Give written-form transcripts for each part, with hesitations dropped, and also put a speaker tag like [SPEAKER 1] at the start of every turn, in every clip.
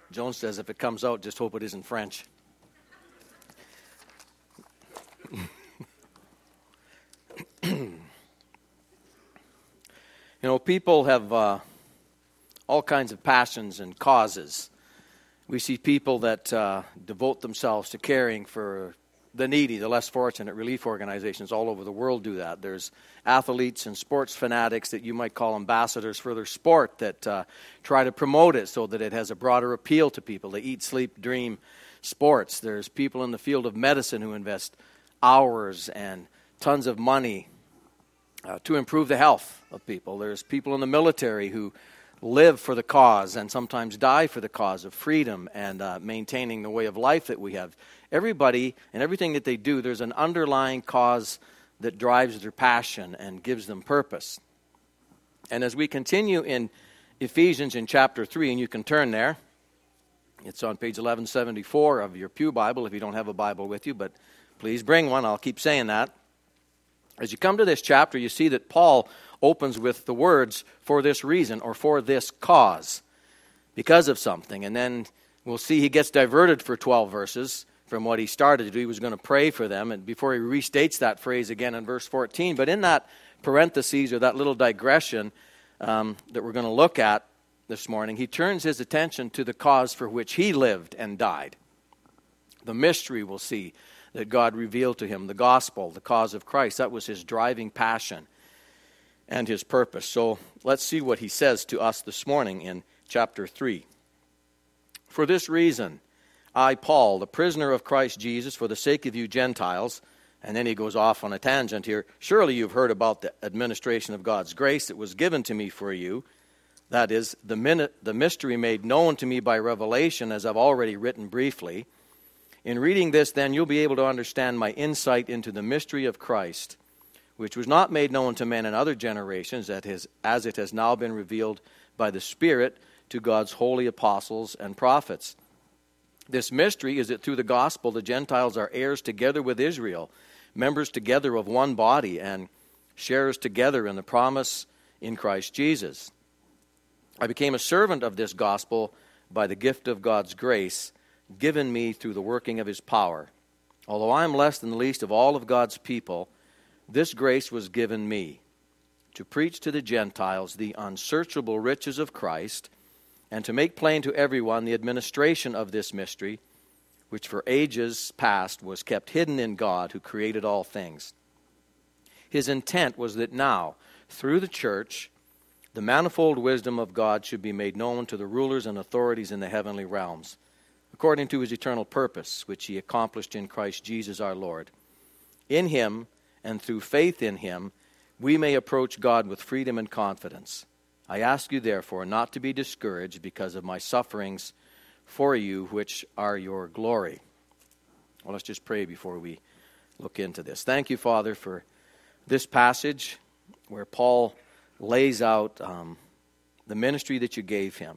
[SPEAKER 1] Joan says if it comes out, just hope it isn't French. You know, people have all kinds of passions and causes. We see people that devote themselves to caring for the needy, the less fortunate. Relief organizations all over the world do that. There's athletes and sports fanatics that you might call ambassadors for their sport that try to promote it so that it has a broader appeal to people. They eat, sleep, dream sports. There's people in the field of medicine who invest hours and tons of money to improve the health of people. There's people in the military who live for the cause and sometimes die for the cause of freedom and maintaining the way of life that we have. Everybody and everything that they do, there's an underlying cause that drives their passion and gives them purpose. And as we continue in Ephesians in chapter 3, and you can turn there, it's on page 1174 of your Pew Bible if you don't have a Bible with you, but please bring one. I'll keep saying that. As you come to this chapter, you see that Paul opens with the words, for this reason, or for this cause, because of something. And then we'll see he gets diverted for 12 verses from what he started to do. He was going to pray for them, and before he restates that phrase again in verse 14. But in that parentheses, or that little digression that we're going to look at this morning, he turns his attention to the cause for which he lived and died. The mystery, we'll see, that God revealed to him, the gospel, the cause of Christ. That was his driving passion and his purpose. So let's see what he says to us this morning in chapter 3. For this reason, I, Paul, the prisoner of Christ Jesus, for the sake of you Gentiles, and then he goes off on a tangent here, surely you've heard about the administration of God's grace that was given to me for you. That is, the mystery made known to me by revelation, as I've already written briefly. In reading this, then, you'll be able to understand my insight into the mystery of Christ, which was not made known to men in other generations, as it has now been revealed by the Spirit to God's holy apostles and prophets. This mystery is that through the gospel the Gentiles are heirs together with Israel, members together of one body, and sharers together in the promise in Christ Jesus. I became a servant of this gospel by the gift of God's grace, given me through the working of his power. Although I am less than the least of all of God's people, this grace was given me to preach to the Gentiles the unsearchable riches of Christ, and to make plain to everyone the administration of this mystery, which for ages past was kept hidden in God who created all things. His intent was that now, through the church, the manifold wisdom of God should be made known to the rulers and authorities in the heavenly realms, according to his eternal purpose, which he accomplished in Christ Jesus our Lord. In him, and through faith in him, we may approach God with freedom and confidence. I ask you, therefore, not to be discouraged because of my sufferings for you, which are your glory. Well, let's just pray before we look into this. Thank you, Father, for this passage where Paul lays out the ministry that you gave him,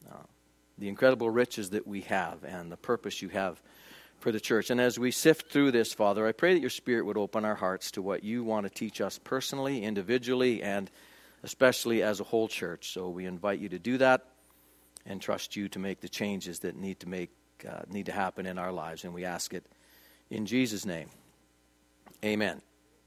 [SPEAKER 1] the incredible riches that we have, and the purpose you have for the church. And as we sift through this, Father, I pray that your Spirit would open our hearts to what you want to teach us personally, individually, and especially as a whole church. So we invite you to do that and trust you to make the changes that need to happen in our lives. And we ask it in Jesus' name. Amen.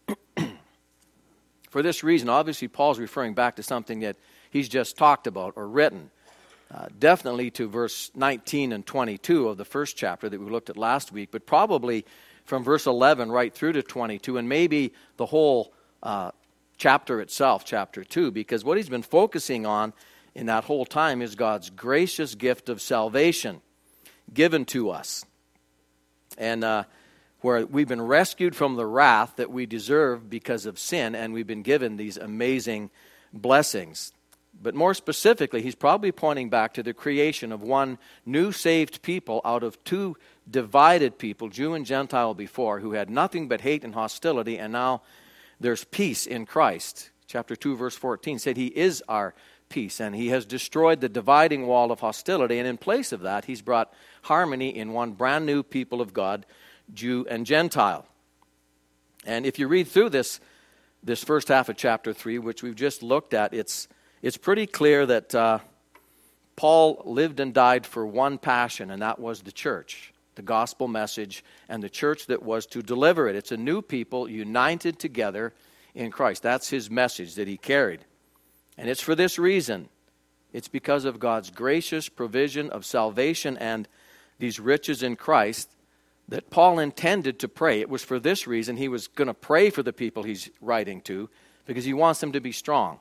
[SPEAKER 1] For this reason, obviously, Paul's referring back to something that he's just talked about or written. Definitely to verse 19 and 22 of the first chapter that we looked at last week, but probably from verse 11 right through to 22, and maybe the whole chapter itself, chapter 2, because what he's been focusing on in that whole time is God's gracious gift of salvation given to us. And where we've been rescued from the wrath that we deserve because of sin, and we've been given these amazing blessings. But more specifically, he's probably pointing back to the creation of one new saved people out of two divided people, Jew and Gentile before, who had nothing but hate and hostility, and now there's peace in Christ. Chapter 2, verse 14 said he is our peace, and he has destroyed the dividing wall of hostility, and in place of that, he's brought harmony in one brand new people of God, Jew and Gentile. And if you read through this first half of chapter 3, which we've just looked at, it's pretty clear that Paul lived and died for one passion, and that was the church, the gospel message, and the church that was to deliver it. It's a new people united together in Christ. That's his message that he carried. And it's for this reason. It's because of God's gracious provision of salvation and these riches in Christ that Paul intended to pray. It was for this reason he was going to pray for the people he's writing to, because he wants them to be strong.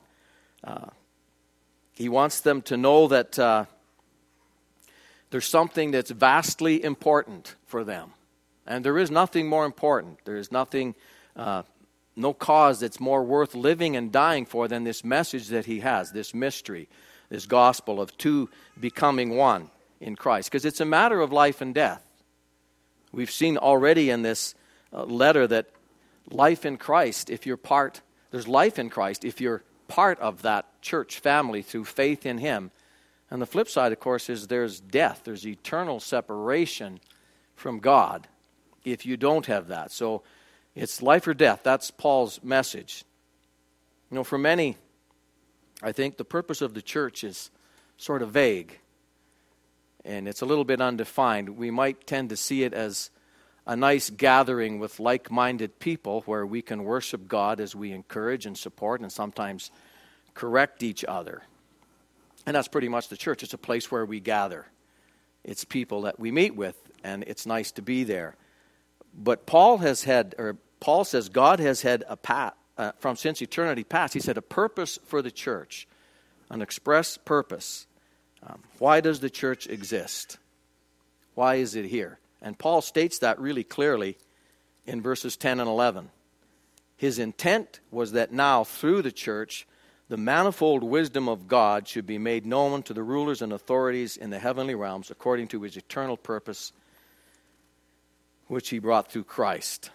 [SPEAKER 1] He wants them to know that there's something that's vastly important for them. And there is nothing more important. There is nothing, no cause that's more worth living and dying for than this message that he has, this mystery, this gospel of two becoming one in Christ. Because it's a matter of life and death. We've seen already in this letter that life in Christ, if you're part, there's life in Christ if you're part of that church family through faith in him. And the flip side, of course, is there's death. There's eternal separation from God if you don't have that. So it's life or death. That's Paul's message. You know, for many, I think the purpose of the church is sort of vague. And it's a little bit undefined. We might tend to see it as a nice gathering with like-minded people where we can worship God as we encourage and support and sometimes correct each other. And that's pretty much the church. It's a place where we gather. It's people that we meet with, and it's nice to be there. But Paul says God has had from since eternity past, he said a purpose for the church, an express purpose. Why does the church exist? Why is it here? And Paul states that really clearly in verses 10 and 11. His intent was that now, through the church, the manifold wisdom of God should be made known to the rulers and authorities in the heavenly realms according to his eternal purpose, which he brought through Christ.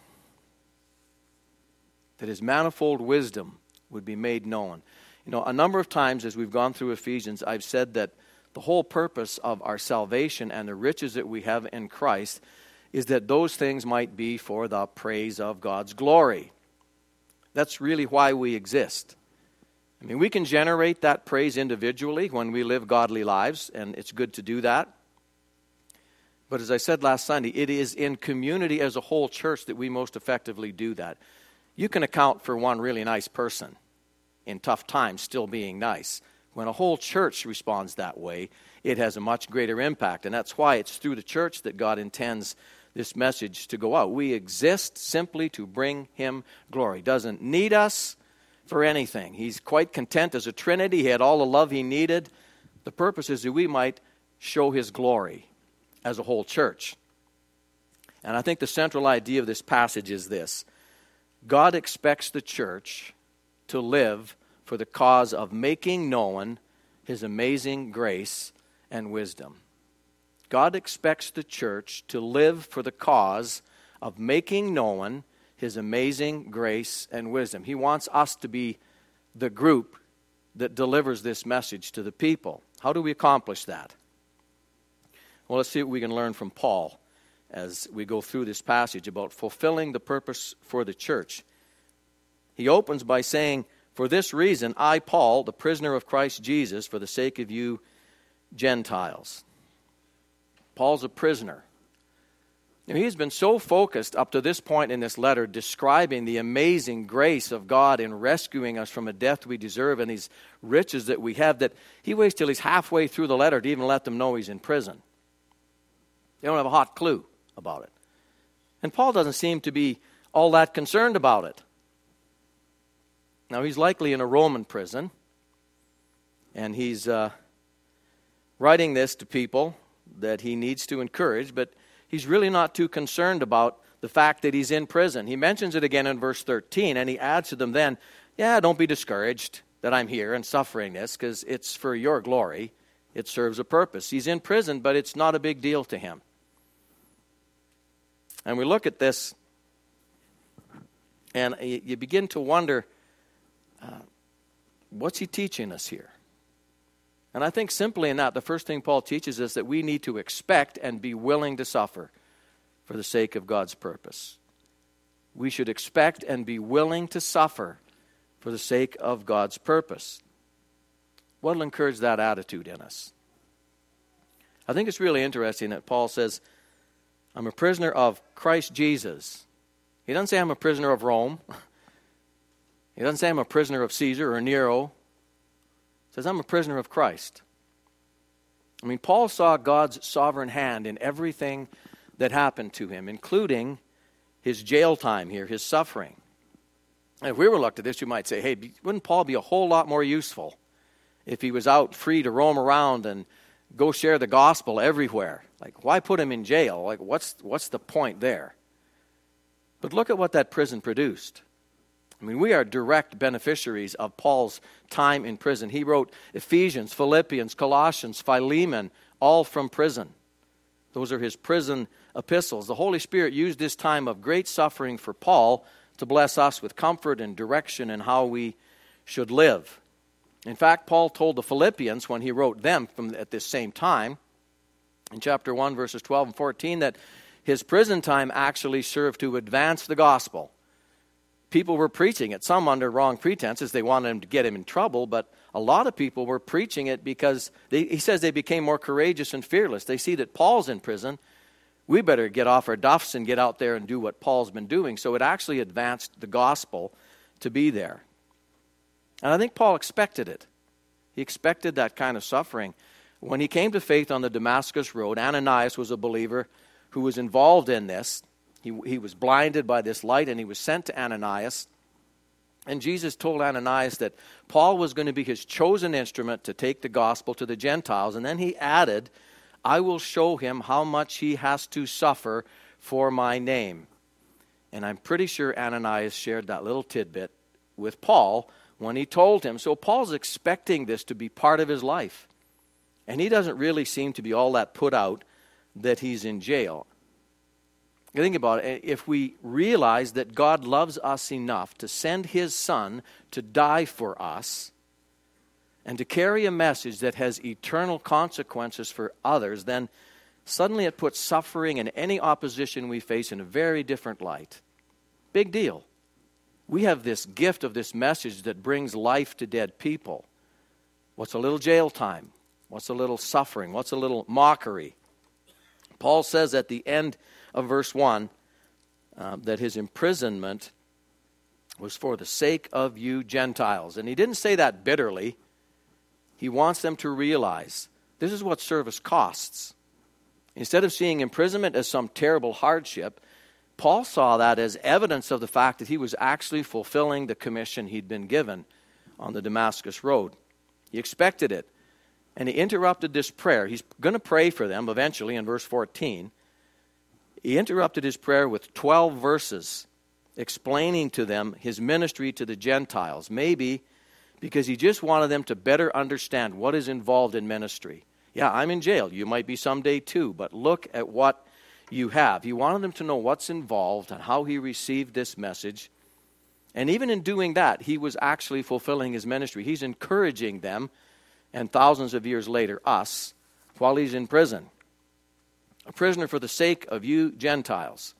[SPEAKER 1] That his manifold wisdom would be made known. You know, a number of times as we've gone through Ephesians, I've said that the whole purpose of our salvation and the riches that we have in Christ is that those things might be for the praise of God's glory. That's really why we exist. I mean, we can generate that praise individually when we live godly lives, and it's good to do that. But as I said last Sunday, it is in community as a whole church that we most effectively do that. You can account for one really nice person in tough times still being nice. When a whole church responds that way, it has a much greater impact. And that's why it's through the church that God intends this message to go out. We exist simply to bring him glory. He doesn't need us for anything. He's quite content as a Trinity. He had all the love he needed. The purpose is that we might show his glory as a whole church. And I think the central idea of this passage is this. God expects the church to live for the cause of making known his amazing grace and wisdom. God expects the church to live for the cause of making known his amazing grace and wisdom. He wants us to be the group that delivers this message to the people. How do we accomplish that? Well, let's see what we can learn from Paul as we go through this passage about fulfilling the purpose for the church. He opens by saying, "For this reason, I, Paul, the prisoner of Christ Jesus, for the sake of you Gentiles." Paul's a prisoner. Now, he's been so focused up to this point in this letter describing the amazing grace of God in rescuing us from a death we deserve and these riches that we have that he waits till he's halfway through the letter to even let them know he's in prison. They don't have a hot clue about it. And Paul doesn't seem to be all that concerned about it. Now, he's likely in a Roman prison, and he's writing this to people that he needs to encourage, but he's really not too concerned about the fact that he's in prison. He mentions it again in verse 13, and he adds to them then, don't be discouraged that I'm here and suffering this, because it's for your glory. It serves a purpose. He's in prison, but it's not a big deal to him. And we look at this, and you begin to wonder, what's he teaching us here? And I think simply in that, the first thing Paul teaches is that we need to expect and be willing to suffer for the sake of God's purpose. We should expect and be willing to suffer for the sake of God's purpose. What will encourage that attitude in us? I think it's really interesting that Paul says, I'm a prisoner of Christ Jesus. He doesn't say I'm a prisoner of Rome. He doesn't say I'm a prisoner of Caesar or Nero. He says I'm a prisoner of Christ. I mean, Paul saw God's sovereign hand in everything that happened to him, including his jail time here, his suffering. And if we were looked at this, you might say, hey, wouldn't Paul be a whole lot more useful if he was out free to roam around and go share the gospel everywhere? Like, why put him in jail? Like, what's the point there? But look at what that prison produced. I mean, we are direct beneficiaries of Paul's time in prison. He wrote Ephesians, Philippians, Colossians, Philemon, all from prison. Those are his prison epistles. The Holy Spirit used this time of great suffering for Paul to bless us with comfort and direction in how we should live. In fact, Paul told the Philippians when he wrote them at this same time, in chapter 1, verses 12 and 14, that his prison time actually served to advance the gospel. People were preaching it, some under wrong pretenses. They wanted him to get him in trouble, but a lot of people were preaching it because he says they became more courageous and fearless. They see that Paul's in prison. We better get off our duffs and get out there and do what Paul's been doing. So it actually advanced the gospel to be there. And I think Paul expected it. He expected that kind of suffering. When he came to faith on the Damascus Road, Ananias was a believer who was involved in this. He was blinded by this light, and he was sent to Ananias. And Jesus told Ananias that Paul was going to be his chosen instrument to take the gospel to the Gentiles. And then he added, I will show him how much he has to suffer for my name. And I'm pretty sure Ananias shared that little tidbit with Paul when he told him. So Paul's expecting this to be part of his life. And he doesn't really seem to be all that put out that he's in jail. Think about it. If we realize that God loves us enough to send his Son to die for us and to carry a message that has eternal consequences for others, then suddenly it puts suffering and any opposition we face in a very different light. Big deal. We have this gift of this message that brings life to dead people. What's a little jail time? What's a little suffering? What's a little mockery? Paul says at the end of verse 1 that his imprisonment was for the sake of you Gentiles. And he didn't say that bitterly. He wants them to realize this is what service costs. Instead of seeing imprisonment as some terrible hardship, Paul saw that as evidence of the fact that he was actually fulfilling the commission he'd been given on the Damascus Road. He expected it. And he interrupted this prayer. He's going to pray for them eventually in verse 14. He interrupted his prayer with 12 verses explaining to them his ministry to the Gentiles. Maybe because he just wanted them to better understand what is involved in ministry. Yeah, I'm in jail. You might be someday too, but look at what you have. He wanted them to know what's involved and how he received this message. And even in doing that, he was actually fulfilling his ministry. He's encouraging them, and thousands of years later, us, while he's in prison. A prisoner for the sake of you Gentiles.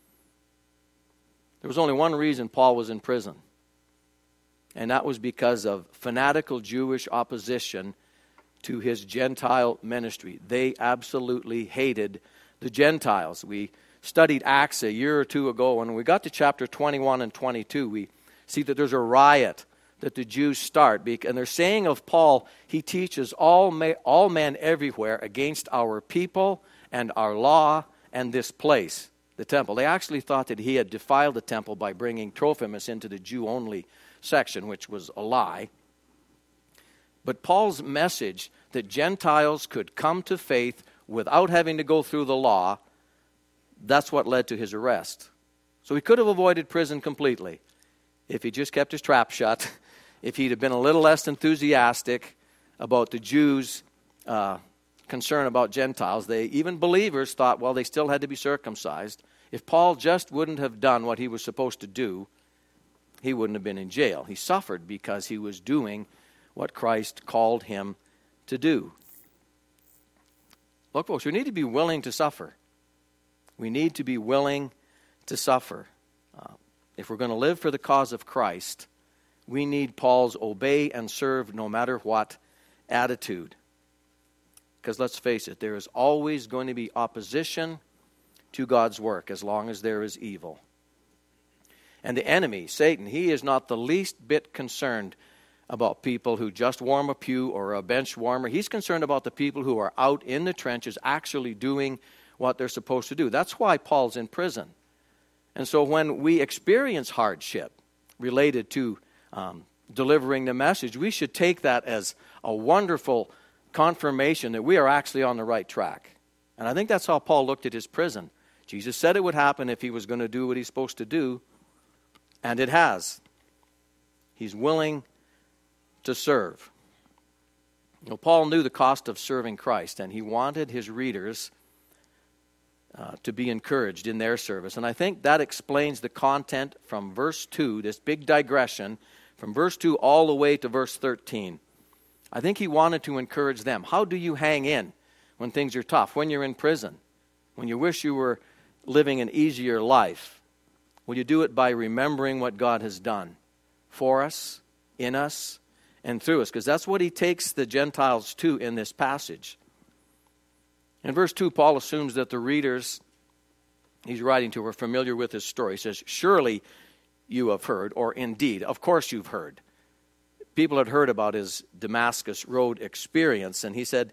[SPEAKER 1] There was only one reason Paul was in prison. And that was because of fanatical Jewish opposition to his Gentile ministry. They absolutely hated the Gentiles. We studied Acts a year or two ago. When we got to chapter 21 and 22, we see that there's a riot that the Jews start. And they're saying of Paul, he teaches all men everywhere against our people and our law and this place, the temple. They actually thought that he had defiled the temple by bringing Trophimus into the Jew-only section, which was a lie. But Paul's message that Gentiles could come to faith without having to go through the law, that's what led to his arrest. So he could have avoided prison completely if he just kept his trap shut, if he'd have been a little less enthusiastic about the Jews' concern about Gentiles. Even believers thought, well, they still had to be circumcised. If Paul just wouldn't have done what he was supposed to do, he wouldn't have been in jail. He suffered because he was doing what Christ called him to do. Look, folks, we need to be willing to suffer. We need to be willing to suffer. If we're going to live for the cause of Christ, we need Paul's obey and serve no matter what attitude. Because let's face it, there is always going to be opposition to God's work as long as there is evil. And the enemy, Satan, he is not the least bit concerned about people who just warm a pew or a bench warmer. He's concerned about the people who are out in the trenches actually doing what they're supposed to do. That's why Paul's in prison. And so when we experience hardship related to delivering the message, we should take that as a wonderful confirmation that we are actually on the right track. And I think that's how Paul looked at his prison. Jesus said it would happen if he was going to do what he's supposed to do, and it has. He's willing to serve. You know, Paul knew the cost of serving Christ, and he wanted his readers to be encouraged in their service. And I think that explains the content from verse 2, this big digression, from verse 2 all the way to verse 13. I think he wanted to encourage them. How do you hang in when things are tough, when you're in prison, when you wish you were living an easier life? Well, you do it by remembering what God has done for us, in us, and through us, because that's what he takes the Gentiles to in this passage. In verse 2, Paul assumes that the readers he's writing to are familiar with his story. He says, surely you have heard, or indeed, of course you've heard. People had heard about his Damascus Road experience, and he said,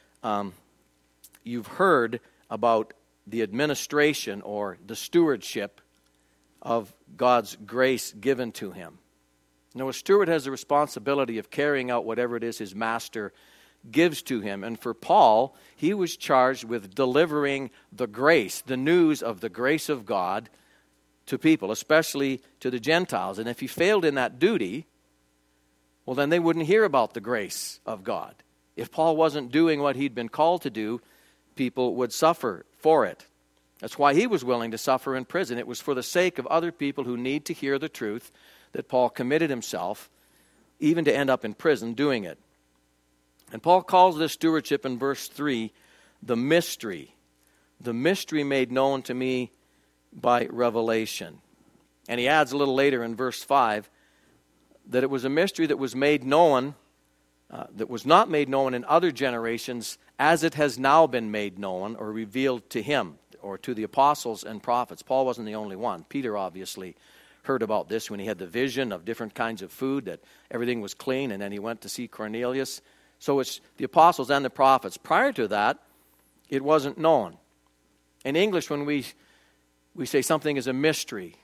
[SPEAKER 1] you've heard about the administration or the stewardship of God's grace given to him. Now, a steward has the responsibility of carrying out whatever it is his master gives to him. And for Paul, he was charged with delivering the grace, the news of the grace of God to people, especially to the Gentiles. And if he failed in that duty, well, then they wouldn't hear about the grace of God. If Paul wasn't doing what he'd been called to do, people would suffer for it. That's why he was willing to suffer in prison. It was for the sake of other people who need to hear the truth that Paul committed himself, even to end up in prison doing it. And Paul calls this stewardship in verse 3, the mystery made known to me by revelation. And he adds a little later in verse 5 that it was a mystery that was made known, that was not made known in other generations, as it has now been made known or revealed to him or to the apostles and prophets. Paul wasn't the only one. Peter obviously heard about this when he had the vision of different kinds of food, that everything was clean, and then he went to see Cornelius. So it's the apostles and the prophets. Prior to that, it wasn't known. In English, when we say something is a mystery,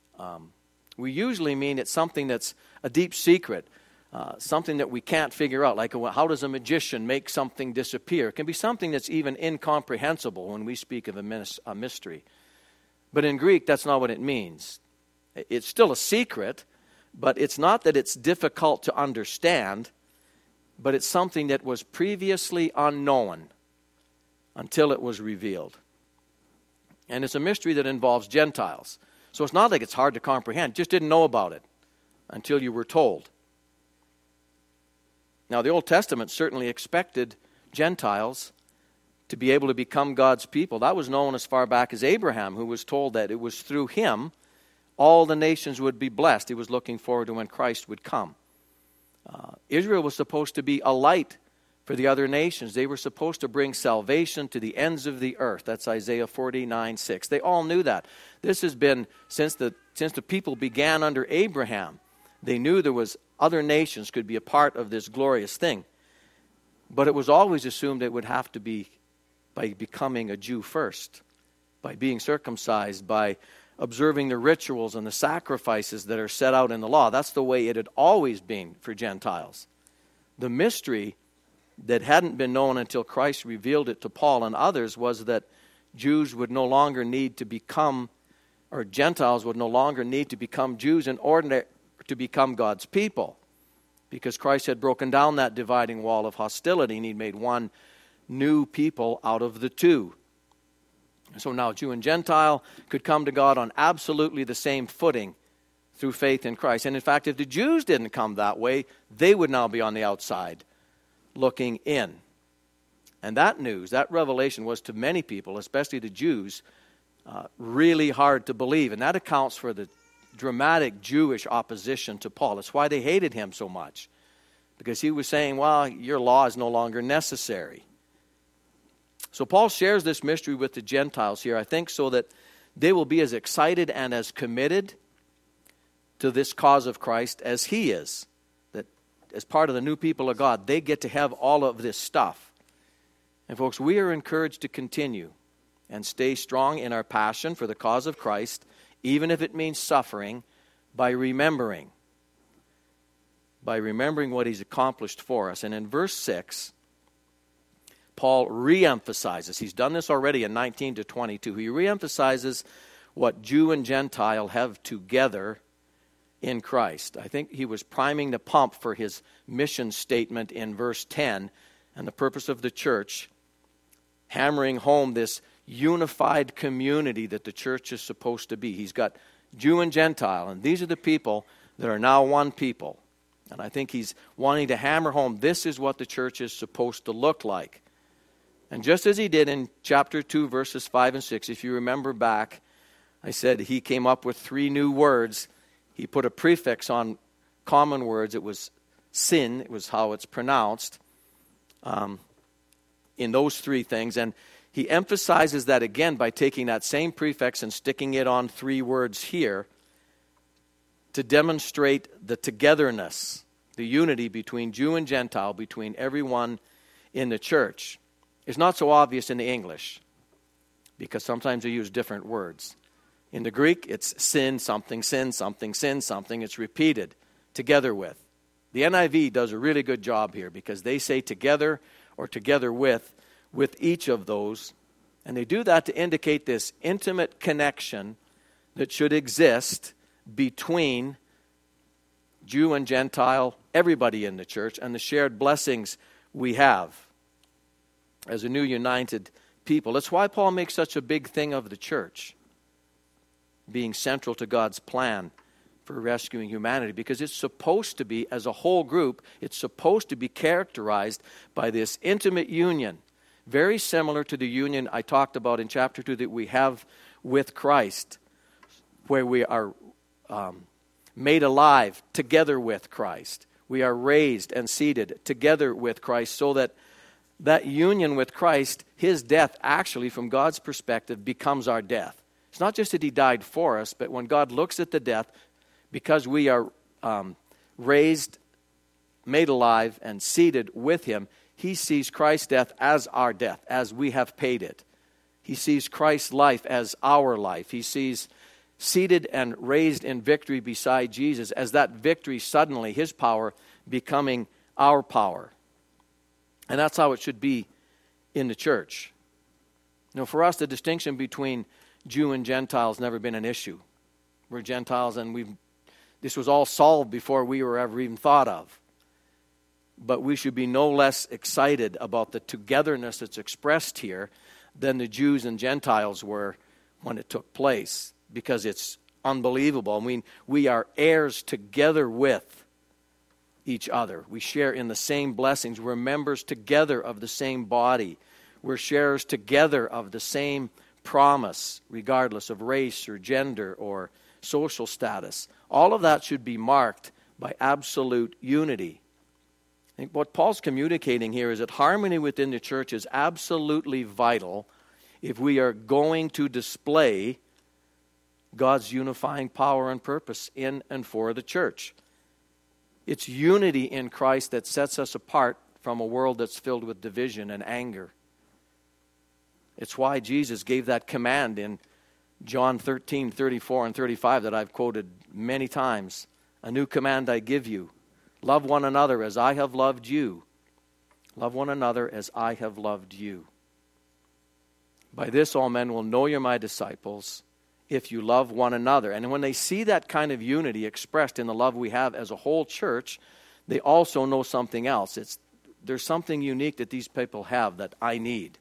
[SPEAKER 1] we usually mean it's something that's a deep secret, something that we can't figure out, like how does a magician make something disappear? It can be something that's even incomprehensible when we speak of a mystery. But in Greek, that's not what it means. It's still a secret, but it's not that it's difficult to understand, but it's something that was previously unknown until it was revealed. And it's a mystery that involves Gentiles. So it's not like it's hard to comprehend. Just didn't know about it until you were told. Now, the Old Testament certainly expected Gentiles to be able to become God's people. That was known as far back as Abraham, who was told that it was through him all the nations would be blessed. He was looking forward to when Christ would come. Israel was supposed to be a light for the other nations. They were supposed to bring salvation to the ends of the earth. That's Isaiah 49:6. They all knew that. This has been since the people began under Abraham. They knew there was other nations could be a part of this glorious thing. But it was always assumed it would have to be by becoming a Jew first, by being circumcised, by observing the rituals and the sacrifices that are set out in the law. That's the way it had always been for Gentiles. The mystery that hadn't been known until Christ revealed it to Paul and others was that Jews would no longer need to become, or Gentiles would no longer need to become Jews in order to become God's people, because Christ had broken down that dividing wall of hostility and he'd made one new people out of the two. So now Jew and Gentile could come to God on absolutely the same footing through faith in Christ. And in fact, if the Jews didn't come that way, they would now be on the outside looking in. And that news, that revelation was to many people, especially the Jews, really hard to believe. And that accounts for the dramatic Jewish opposition to Paul. It's why they hated him so much. Because he was saying, well, your law is no longer necessary. So Paul shares this mystery with the Gentiles here, I think, so that they will be as excited and as committed to this cause of Christ as he is. That as part of the new people of God, they get to have all of this stuff. And folks, we are encouraged to continue and stay strong in our passion for the cause of Christ, even if it means suffering, by remembering what he's accomplished for us. And in verse 6, Paul reemphasizes, he's done this already in 19 to 22, he reemphasizes what Jew and Gentile have together in Christ. I think he was priming the pump for his mission statement in verse 10 and the purpose of the church, hammering home this unified community that the church is supposed to be. He's got Jew and Gentile, and these are the people that are now one people. And I think he's wanting to hammer home this is what the church is supposed to look like. And just as he did in chapter 2, verses 5 and 6, if you remember back, I said he came up with 3 new words. He put a prefix on common words. It was sin, it was how it's pronounced in those 3 things. And he emphasizes that again by taking that same prefix and sticking it on 3 words here to demonstrate the togetherness, the unity between Jew and Gentile, between everyone in the church. It's not so obvious in the English because sometimes they use different words. In the Greek, it's sin something, sin something, sin something. It's repeated, together with. The NIV does a really good job here because they say together or together with each of those. And they do that to indicate this intimate connection that should exist between Jew and Gentile, everybody in the church, and the shared blessings we have as a new united people. That's why Paul makes such a big thing of the church being central to God's plan for rescuing humanity, because it's supposed to be, as a whole group, it's supposed to be characterized by this intimate union, very similar to the union I talked about in chapter 2 that we have with Christ, where we are made alive together with Christ. We are raised and seated together with Christ, so that union with Christ, his death actually, from God's perspective, becomes our death. It's not just that he died for us, but when God looks at the death, because we are raised, made alive, and seated with him, he sees Christ's death as our death, as we have paid it. He sees Christ's life as our life. He sees seated and raised in victory beside Jesus as that victory suddenly, his power, becoming our power. And that's how it should be in the church. For us, the distinction between Jew and Gentile has never been an issue. We're Gentiles, and this was all solved before we were ever even thought of. But we should be no less excited about the togetherness that's expressed here than the Jews and Gentiles were when it took place, because it's unbelievable. I mean, we are heirs together with each other. We share in the same blessings. We're members together of the same body. We're sharers together of the same promise, regardless of race or gender or social status. All of that should be marked by absolute unity. I think what Paul's communicating here is that harmony within the church is absolutely vital if we are going to display God's unifying power and purpose in and for the church. It's unity in Christ that sets us apart from a world that's filled with division and anger. It's why Jesus gave that command in John 13, 34 and 35 that I've quoted many times. A new command I give you. Love one another as I have loved you. Love one another as I have loved you. By this all men will know you're my disciples, if you love one another. And when they see that kind of unity expressed in the love we have as a whole church, they also know something else. There's something unique that these people have that I need.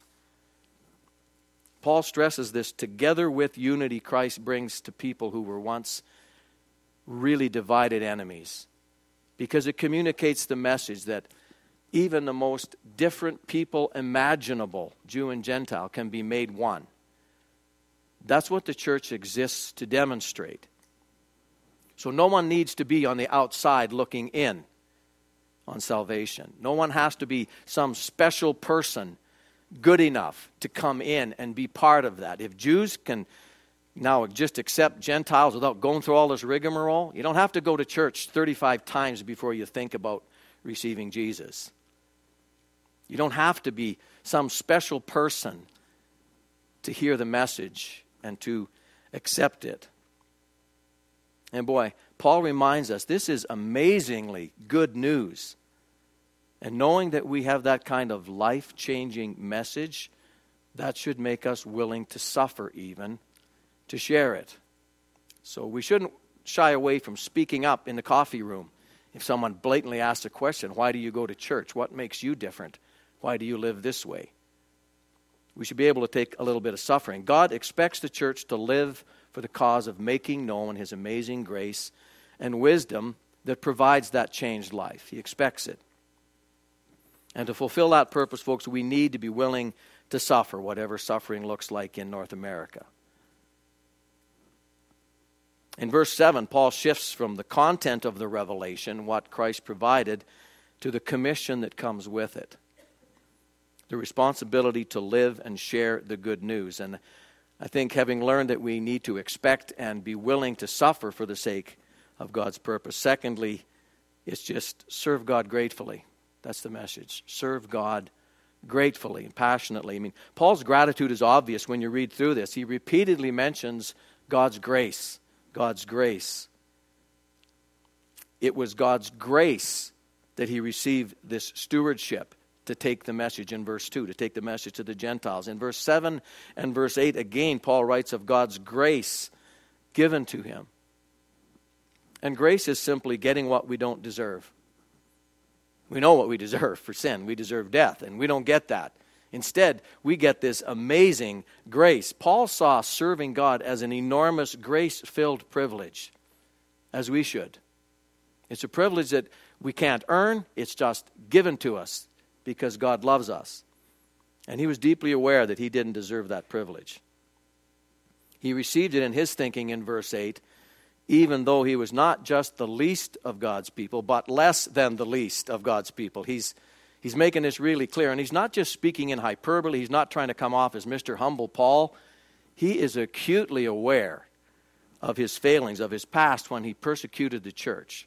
[SPEAKER 1] Paul stresses this together with unity Christ brings to people who were once really divided enemies, because it communicates the message that even the most different people imaginable, Jew and Gentile, can be made one. That's what the church exists to demonstrate. So no one needs to be on the outside looking in on salvation. No one has to be some special person good enough to come in and be part of that. If Jews can now just accept Gentiles without going through all this rigmarole, you don't have to go to church 35 times before you think about receiving Jesus. You don't have to be some special person to hear the message and to accept it. And boy, Paul reminds us this is amazingly good news. And knowing that we have that kind of life-changing message, that should make us willing to suffer even to share it. So we shouldn't shy away from speaking up in the coffee room. If someone blatantly asks a question, why do you go to church? What makes you different? Why do you live this way? We should be able to take a little bit of suffering. God expects the church to live for the cause of making known His amazing grace and wisdom that provides that changed life. He expects it. And to fulfill that purpose, folks, we need to be willing to suffer, whatever suffering looks like in North America. In verse 7, Paul shifts from the content of the revelation, what Christ provided, to the commission that comes with it. The responsibility to live and share the good news. And I think having learned that we need to expect and be willing to suffer for the sake of God's purpose. Secondly, it's just serve God gratefully. That's the message. Serve God gratefully and passionately. I mean, Paul's gratitude is obvious when you read through this. He repeatedly mentions God's grace. God's grace. It was God's grace that he received this stewardship to take the message in verse 2, to take the message to the Gentiles. In verse 7 and verse 8, again, Paul writes of God's grace given to him. And grace is simply getting what we don't deserve. We know what we deserve for sin. We deserve death, and we don't get that. Instead, we get this amazing grace. Paul saw serving God as an enormous grace-filled privilege, as we should. It's a privilege that we can't earn. It's just given to us because God loves us. And he was deeply aware that he didn't deserve that privilege. He received it in his thinking in verse 8, even though he was not just the least of God's people, but less than the least of God's people. He's making this really clear. And he's not just speaking in hyperbole. He's not trying to come off as Mr. Humble Paul. He is acutely aware of his failings, of his past when he persecuted the church.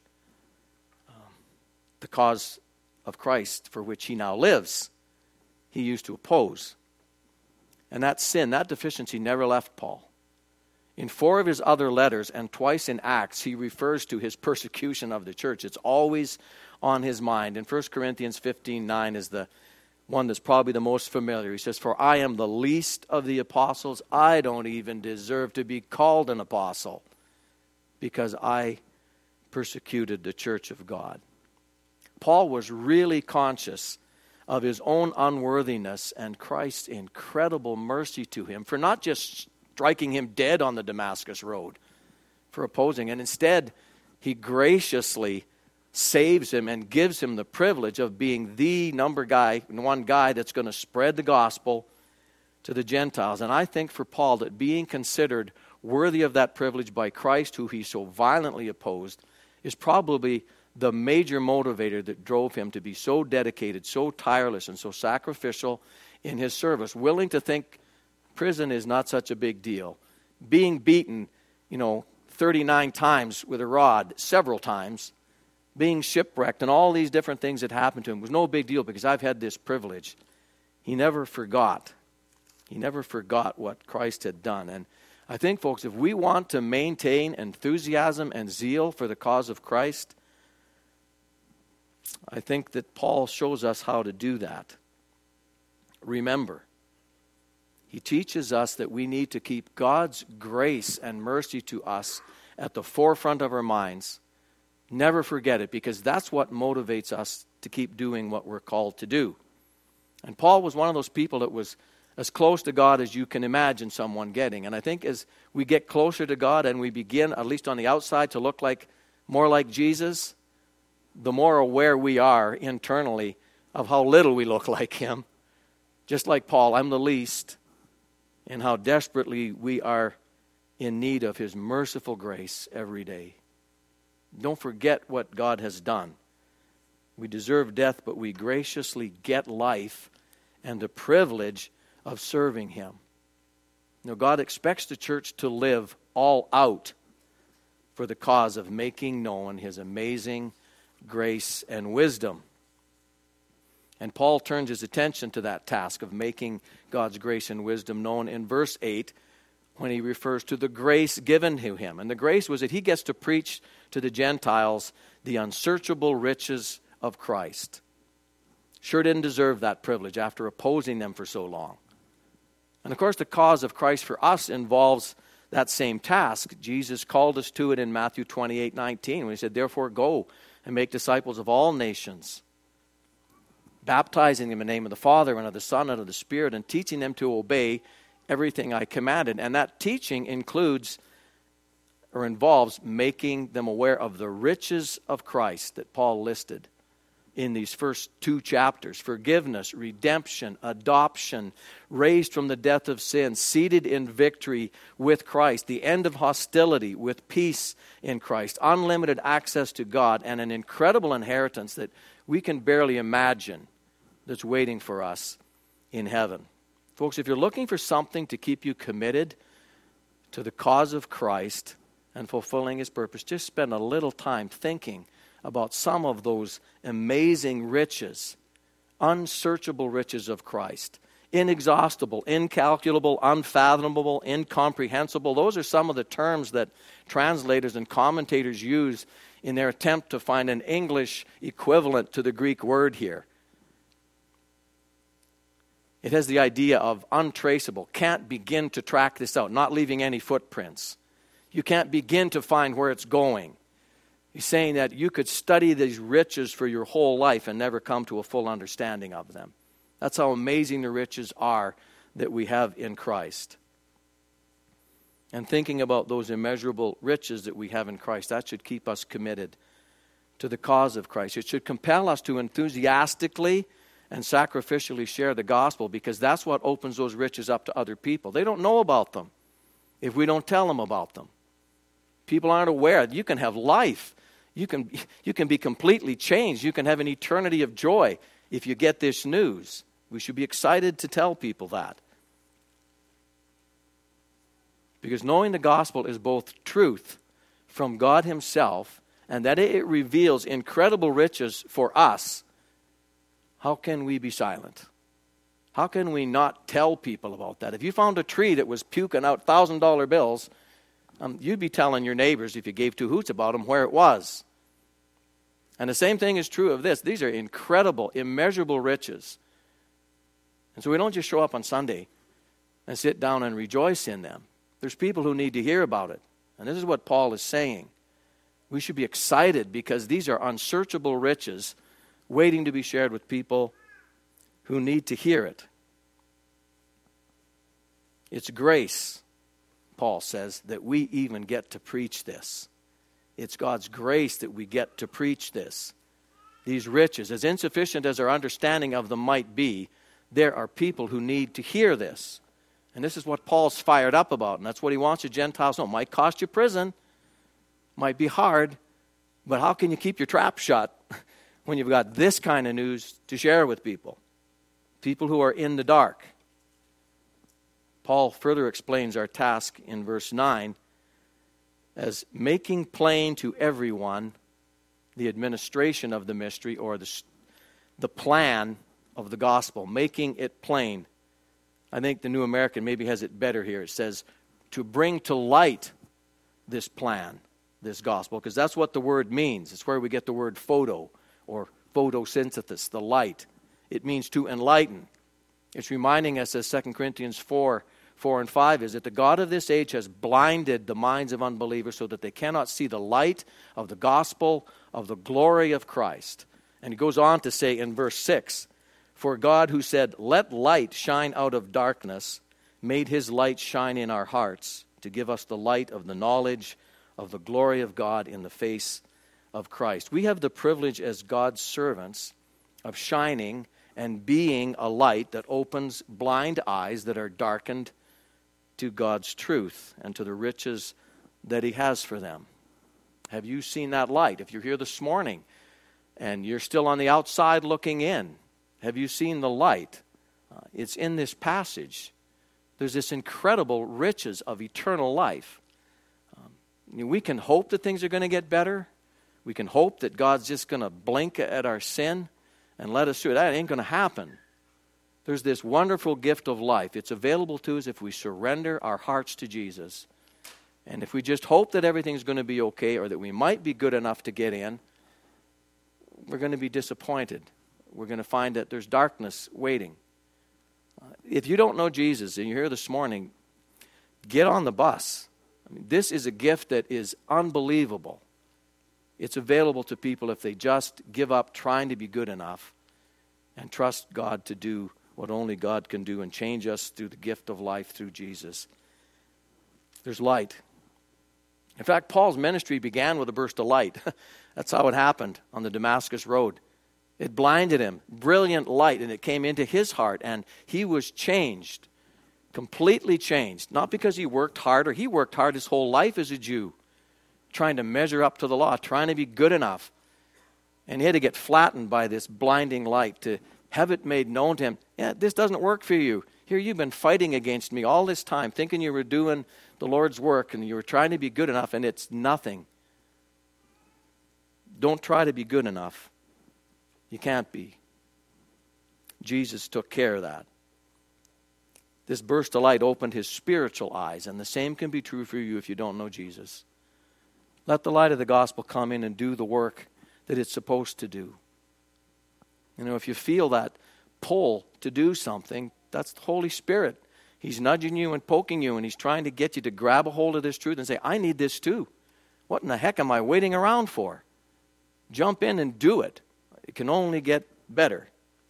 [SPEAKER 1] The cause of Christ for which he now lives, he used to oppose. And that sin, that deficiency never left Paul. In 4 of his other letters and twice in Acts, he refers to his persecution of the church. It's always on his mind. In 1 Corinthians 15:9 is the one that's probably the most familiar. He says, "For I am the least of the apostles. I don't even deserve to be called an apostle because I persecuted the church of God." Paul was really conscious of his own unworthiness and Christ's incredible mercy to him for not just striking him dead on the Damascus road for opposing, and instead he graciously saves him and gives him the privilege of being the one guy that's going to spread the gospel to the Gentiles. And I think for Paul that being considered worthy of that privilege by Christ, who he so violently opposed, is probably the major motivator that drove him to be so dedicated, so tireless, and so sacrificial in his service, willing to think prison is not such a big deal. Being beaten, 39 times with a rod, several times, being shipwrecked, and all these different things that happened to him was no big deal because I've had this privilege. He never forgot. He never forgot what Christ had done. And I think, folks, if we want to maintain enthusiasm and zeal for the cause of Christ, I think that Paul shows us how to do that. Remember, he teaches us that we need to keep God's grace and mercy to us at the forefront of our minds. Never forget it, because that's what motivates us to keep doing what we're called to do. And Paul was one of those people that was as close to God as you can imagine someone getting. And I think as we get closer to God and we begin, at least on the outside, to look more like Jesus, the more aware we are internally of how little we look like him. Just like Paul, I'm the least, and how desperately we are in need of his merciful grace every day. Don't forget what God has done. We deserve death, but we graciously get life and the privilege of serving Him. God expects the church to live all out for the cause of making known His amazing grace and wisdom. And Paul turns his attention to that task of making God's grace and wisdom known in verse 8 when he refers to the grace given to him. And the grace was that he gets to preach to the Gentiles the unsearchable riches of Christ. Sure didn't deserve that privilege after opposing them for so long. And of course, the cause of Christ for us involves that same task. Jesus called us to it in Matthew 28:19 when He said, "Therefore go and make disciples of all nations, baptizing them in the name of the Father and of the Son and of the Spirit, and teaching them to obey everything I commanded." And that teaching includes or involves making them aware of the riches of Christ that Paul listed in these first two chapters: forgiveness, redemption, adoption, raised from the death of sin, seated in victory with Christ, the end of hostility with peace in Christ, unlimited access to God, and an incredible inheritance that we can barely imagine that's waiting for us in heaven. Folks, if you're looking for something to keep you committed to the cause of Christ and fulfilling His purpose, just spend a little time thinking about some of those amazing riches, unsearchable riches of Christ. Inexhaustible, incalculable, unfathomable, incomprehensible. Those are some of the terms that translators and commentators use in their attempt to find an English equivalent to the Greek word here. It has the idea of untraceable. Can't begin to track this out, not leaving any footprints. You can't begin to find where it's going. He's saying that you could study these riches for your whole life and never come to a full understanding of them. That's how amazing the riches are that we have in Christ. And thinking about those immeasurable riches that we have in Christ, that should keep us committed to the cause of Christ. It should compel us to enthusiastically and sacrificially share the gospel, because that's what opens those riches up to other people. They don't know about them if we don't tell them about them. People aren't aware. You can have life. You can be completely changed. You can have an eternity of joy if you get this news. We should be excited to tell people that. Because knowing the gospel is both truth from God Himself and that it reveals incredible riches for us. How can we be silent? How can we not tell people about that? If you found a tree that was puking out $1,000 bills, you'd be telling your neighbors, if you gave two hoots about them, where it was. And the same thing is true of this. These are incredible, immeasurable riches. And so we don't just show up on Sunday and sit down and rejoice in them. There's people who need to hear about it. And this is what Paul is saying. We should be excited because these are unsearchable riches waiting to be shared with people who need to hear it. It's grace, Paul says, that we even get to preach this. It's God's grace that we get to preach this. These riches, as insufficient as our understanding of them might be, there are people who need to hear this. And this is what Paul's fired up about, and that's what he wants the Gentiles to know. It might cost you prison, might be hard, but how can you keep your trap shut when you've got this kind of news to share with people? People who are in the dark. Paul further explains our task in verse 9 as making plain to everyone the administration of the mystery, or the plan of the gospel, making it plain. I think the New American maybe has it better here. It says to bring to light this plan, this gospel, because that's what the word means. It's where we get the word photo or photosynthesis, the light. It means to enlighten. It's reminding us, as 2 Corinthians 4 and 5 is, that the God of this age has blinded the minds of unbelievers so that they cannot see the light of the gospel of the glory of Christ. And he goes on to say in verse 6, for God, who said, let light shine out of darkness, made His light shine in our hearts to give us the light of the knowledge of the glory of God in the face of Christ. We have the privilege as God's servants of shining and being a light that opens blind eyes that are darkened to God's truth and to the riches that He has for them. Have you seen that light? If you're here this morning and you're still on the outside looking in, have you seen the light? It's in this passage. There's this incredible riches of eternal life. We can hope that things are going to get better. We can hope that God's just going to blink at our sin and let us through it. That ain't going to happen. There's this wonderful gift of life. It's available to us if we surrender our hearts to Jesus. And if we just hope that everything's going to be okay, or that we might be good enough to get in, we're going to be disappointed. We're going to find that there's darkness waiting. If you don't know Jesus and you're here this morning, get on the bus. This is a gift that is unbelievable. It's available to people if they just give up trying to be good enough and trust God to do what only God can do and change us through the gift of life through Jesus. There's light. In fact, Paul's ministry began with a burst of light. That's how it happened on the Damascus Road. It blinded him, brilliant light, and it came into his heart, and he was changed, completely changed. Not because he worked harder. He worked hard his whole life as a Jew, trying to measure up to the law, trying to be good enough. And he had to get flattened by this blinding light to have it made known to him. Yeah, this doesn't work for you. Here you've been fighting against me all this time, thinking you were doing the Lord's work and you were trying to be good enough, and it's nothing. Don't try to be good enough. You can't be. Jesus took care of that. This burst of light opened his spiritual eyes, and the same can be true for you if you don't know Jesus. Let the light of the gospel come in and do the work that it's supposed to do. If you feel that pull to do something, that's the Holy Spirit. He's nudging you and poking you, and he's trying to get you to grab a hold of this truth and say, I need this too. What in the heck am I waiting around for? Jump in and do it. It can only get better.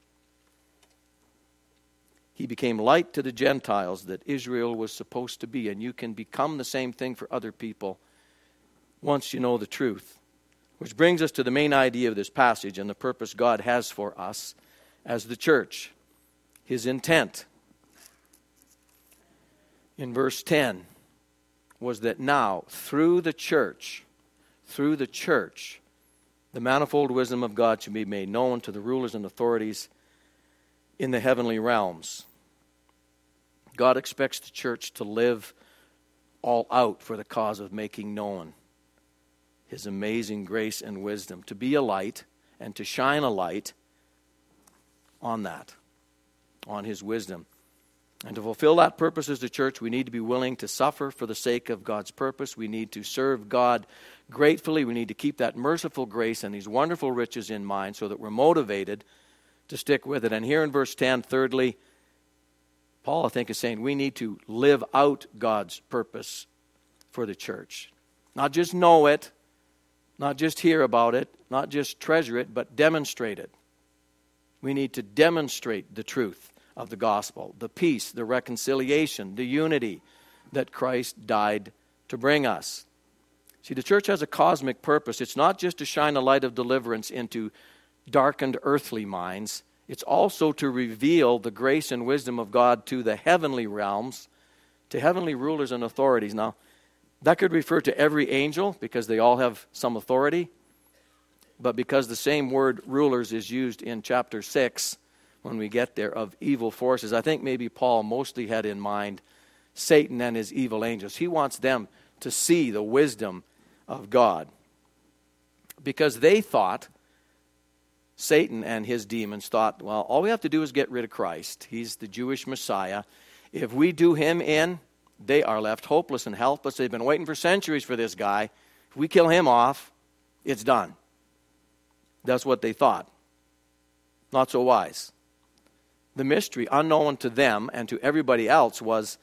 [SPEAKER 1] He became light to the Gentiles that Israel was supposed to be, and you can become the same thing for other people once you know the truth. Which brings us to the main idea of this passage and the purpose God has for us as the church. His intent in verse 10 was that now, through the church, the manifold wisdom of God should be made known to the rulers and authorities in the heavenly realms. God expects the church to live all out for the cause of making known his amazing grace and wisdom, to be a light and to shine a light on that, on his wisdom. And to fulfill that purpose as the church, we need to be willing to suffer for the sake of God's purpose. We need to serve God gratefully. We need to keep that merciful grace and these wonderful riches in mind so that we're motivated to stick with it. And here in verse 10, thirdly, Paul, I think, is saying we need to live out God's purpose for the church. Not just know it, not just hear about it, not just treasure it, but demonstrate it. We need to demonstrate the truth of the gospel, the peace, the reconciliation, the unity that Christ died to bring us. See, the church has a cosmic purpose. It's not just to shine a light of deliverance into darkened earthly minds. It's also to reveal the grace and wisdom of God to the heavenly realms, to heavenly rulers and authorities. Now, that could refer to every angel because they all have some authority. But because the same word rulers is used in chapter 6, when we get there, of evil forces, I think maybe Paul mostly had in mind Satan and his evil angels. He wants them to see the wisdom of God. Because they thought, Satan and his demons thought, well, all we have to do is get rid of Christ. He's the Jewish Messiah. If we do him in, they are left hopeless and helpless. They've been waiting for centuries for this guy. If we kill him off, it's done. That's what they thought. Not so wise. The mystery, unknown to them and to everybody else, was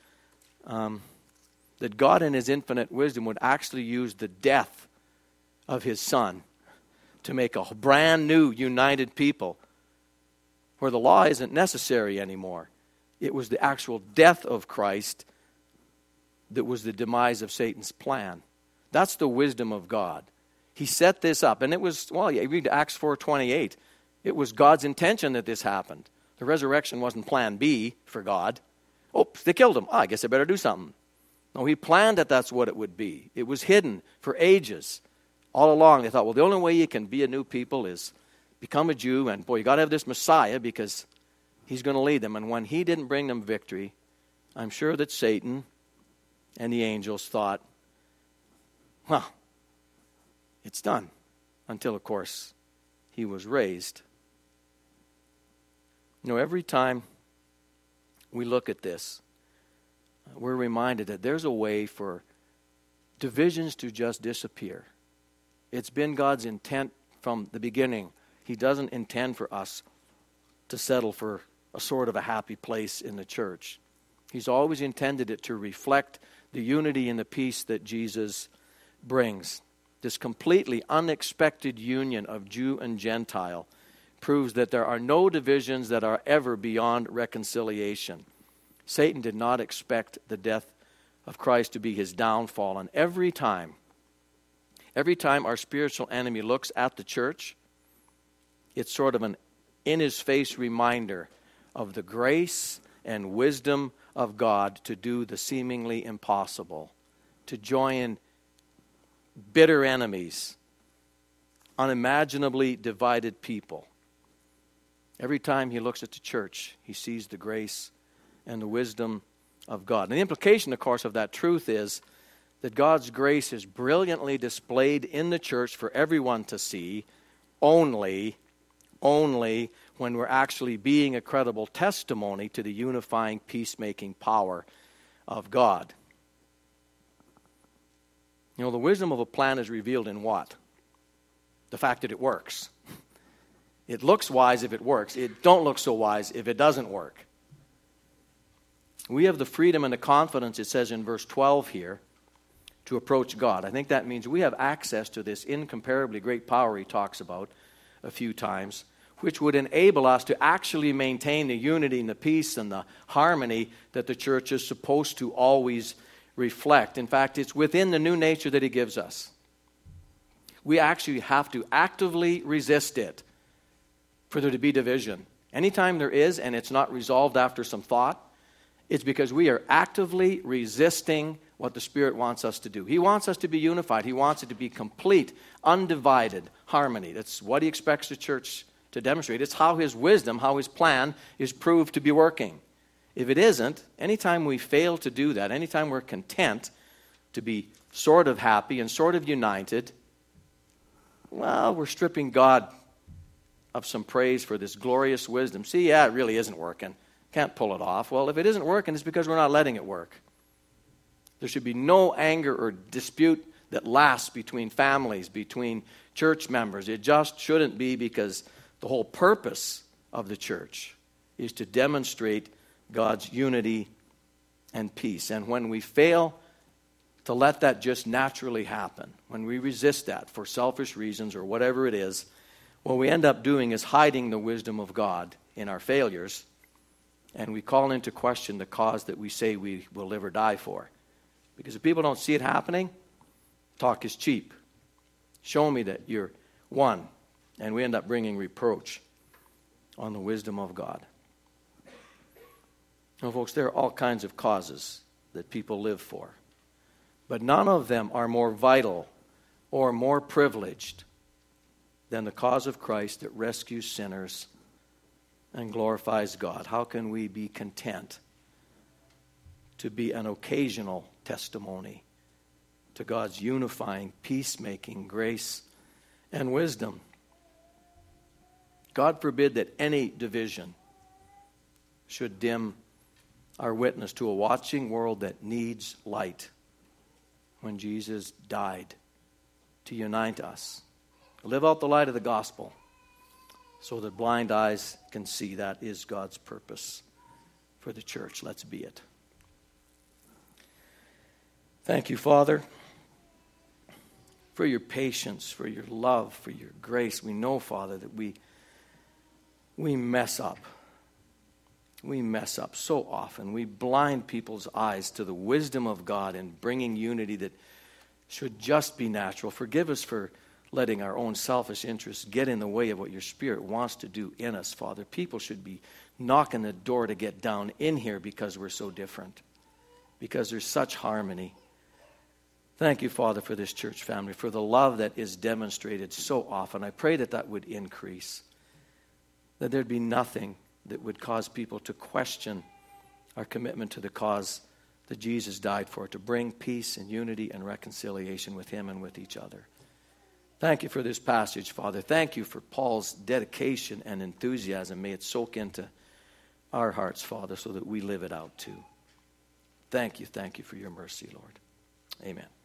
[SPEAKER 1] that God in his infinite wisdom would actually use the death of his Son to make a brand new united people where the law isn't necessary anymore. It was the actual death of Christ that was the demise of Satan's plan. That's the wisdom of God. He set this up, and it was, well, you read Acts 4:28. It was God's intention that this happened. The resurrection wasn't plan B for God. Oops, they killed him. I guess I better do something. No, he planned that that's what it would be. It was hidden for ages. All along, they thought, well, the only way you can be a new people is become a Jew, and boy, you got to have this Messiah because He's going to lead them. And when he didn't bring them victory, I'm sure that Satan and the angels thought, well, it's done. Until, of course, he was raised. Every time we look at this, we're reminded that there's a way for divisions to just disappear. It's been God's intent from the beginning. He doesn't intend for us to settle for a sort of a happy place in the church. He's always intended it to reflect the unity and the peace that Jesus brings. This completely unexpected union of Jew and Gentile proves that there are no divisions that are ever beyond reconciliation. Satan did not expect the death of Christ to be his downfall. And every time our spiritual enemy looks at the church, it's sort of an in-his-face reminder of the grace and wisdom of God to do the seemingly impossible, to join bitter enemies, unimaginably divided people. Every time he looks at the church, he sees the grace and the wisdom of God. And the implication, of course, of that truth is that God's grace is brilliantly displayed in the church for everyone to see only when we're actually being a credible testimony to the unifying, peacemaking power of God. The wisdom of a plan is revealed in what? The fact that it works. It looks wise if it works. It don't look so wise if it doesn't work. We have the freedom and the confidence, it says in verse 12 here, to approach God. I think that means we have access to this incomparably great power he talks about a few times, which would enable us to actually maintain the unity and the peace and the harmony that the church is supposed to always reflect. In fact, it's within the new nature that he gives us. We actually have to actively resist it for there to be division. Anytime there is and it's not resolved after some thought, it's because we are actively resisting what the Spirit wants us to do. He wants us to be unified. He wants it to be complete, undivided harmony. That's what he expects the church to demonstrate. It's how his wisdom, how his plan is proved to be working. If it isn't, anytime we fail to do that, anytime we're content to be sort of happy and sort of united, well, we're stripping God of some praise for this glorious wisdom. See, yeah, it really isn't working. Can't pull it off. Well, if it isn't working, it's because we're not letting it work. There should be no anger or dispute that lasts between families, between church members. It just shouldn't be, because the whole purpose of the church is to demonstrate God's unity and peace. And when we fail to let that just naturally happen, when we resist that for selfish reasons or whatever it is, what we end up doing is hiding the wisdom of God in our failures, and we call into question the cause that we say we will live or die for. Because if people don't see it happening, talk is cheap. Show me that you're one. And we end up bringing reproach on the wisdom of God. Now, folks, there are all kinds of causes that people live for. But none of them are more vital or more privileged than the cause of Christ that rescues sinners and glorifies God. How can we be content to be an occasional testimony to God's unifying, peacemaking grace and wisdom? God forbid that any division should dim our witness to a watching world that needs light when Jesus died to unite us. Live out the light of the gospel so that blind eyes can see. That is God's purpose for the church. Let's be it. Thank you, Father, for your patience, for your love, for your grace. We know, Father, that we mess up. We mess up so often. We blind people's eyes to the wisdom of God in bringing unity that should just be natural. Forgive us for letting our own selfish interests get in the way of what your Spirit wants to do in us, Father. People should be knocking the door to get down in here because we're so different, because there's such harmony. Thank you, Father, for this church family, for the love that is demonstrated so often. I pray that that would increase, that there'd be nothing that would cause people to question our commitment to the cause that Jesus died for, to bring peace and unity and reconciliation with him and with each other. Thank you for this passage, Father. Thank you for Paul's dedication and enthusiasm. May it soak into our hearts, Father, so that we live it out too. Thank you for your mercy, Lord. Amen.